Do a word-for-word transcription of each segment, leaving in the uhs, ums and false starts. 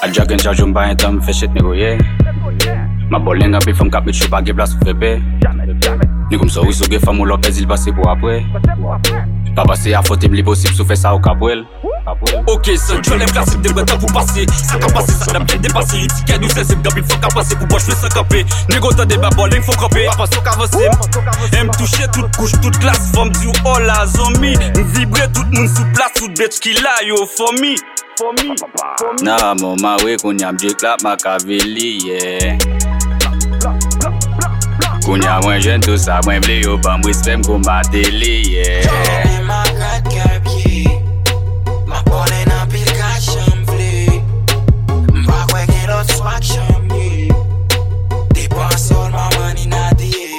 Al jagen charge un bain tam fait shit négocier. Ma bolinga puis femme cap je pas place pour faire. Ni comme ça oui so ge femme ou l'autre il passe pour après. Pas passer à faute il possible sous fait ça au capwell. Ok, seul je lève classique des boîtes pour passer. Ça a passé, ça n'a pas dépassé. Les tickets nous c'est c'est gabi faut qu'à passer pour boire je fais ça caper. Négo t'as des baboling faut camper. Pas passer au cavasim. Aime toucher toute couche, toute classe. Femme du oh la zombie. Vibrer tout le monde sous place. Tout bitch qui là yo for me. For me. Na mama we kunya mjikla makaveli yeah. Kunya mwen jen tout ça mwen vle yo ban respect m'ko ma télé yeah. Ma ballin' en pile cash m'vle M'pa kwe gen l'autre swag chamye Dépense all my money na diye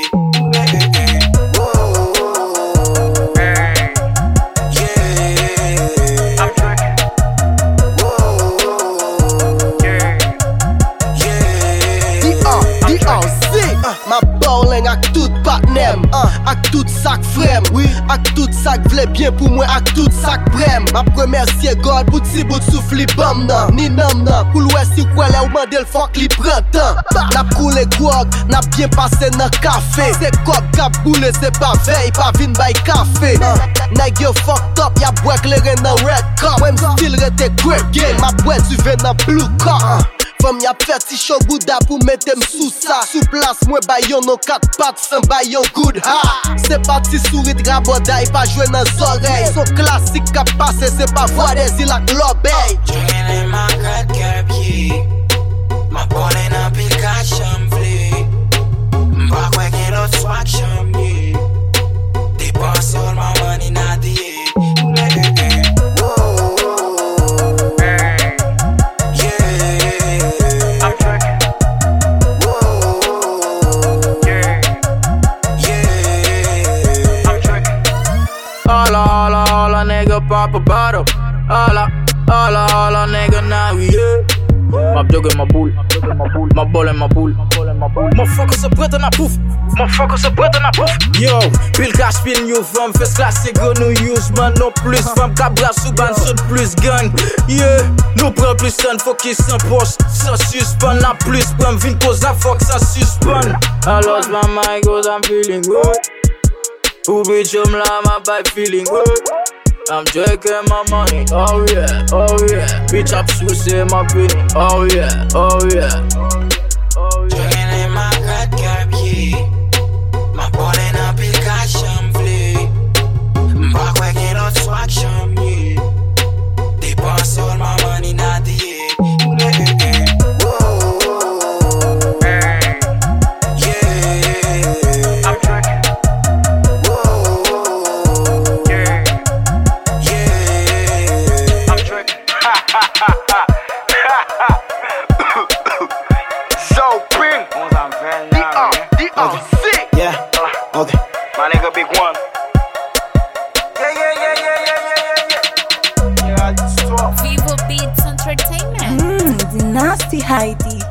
Yeah I'm tracking Yeah D R, D R Z Ma ballin' ak tout patnem Ak tout sak frem Ak tout sak vle bien pou mwen ak tout sak prem Ma premercier God pou ti bout soufli bam nan Ni nam nan pou l'ouest si kwele ou mandel fok li prantan Nap koule gwog, nap bien pase nan kafe Se kop kap boule se pa vey, pa vin bay kafe Nag yo fucked up, ya bwek lere nan red cup Wem still rete great game, ma bwe tu ven nan blue cup Femme y'a fait si chaud gouda pour mettre m sous ça Sous place moi bayon no quatre pattes sans bayon good ha C'est parti souris de rabodaille pas jouer dans oreilles Son classique qu'a passé c'est pas voir des îles à l'obeille Drinking in my cut carpier Ma ballin' en pile cash m'vle M'pa kwe gen l'autre swag chamye Dépense all my money na diye Pop a bottle, holla, holla, holla, nigga, now we here. Ma jug in my pool, my ball in my pool. Motherfucker se prête na pouf, motherfucker se prête na pouf. Yo, pile cash pile new from first class c'est go no use man no plus from cabra sous ban saute plus gang. Yeah, nous prend plus sun focus sans poche, sans suspend na plus prend vin cause la fuck ça suspend. I lost my mind cause I'm feeling good. Who bitch I'm la my vibe feeling good. I'm drinking my money, oh yeah, oh yeah. Bitch, I'm suicide my penny, oh yeah, oh yeah. Oh yeah. Drinking in my cut carpier Ma ballin' en pile cash m'vle M'pa kwe gen l'autre swag chamye Dépense all my money na diye So bring D R, D R Z Yeah, okay. My nigga big one. Yeah, yeah, yeah, yeah, yeah, yeah, yeah, yeah. Vivo Beats Entertainment. Mmm, the nasty Heidi.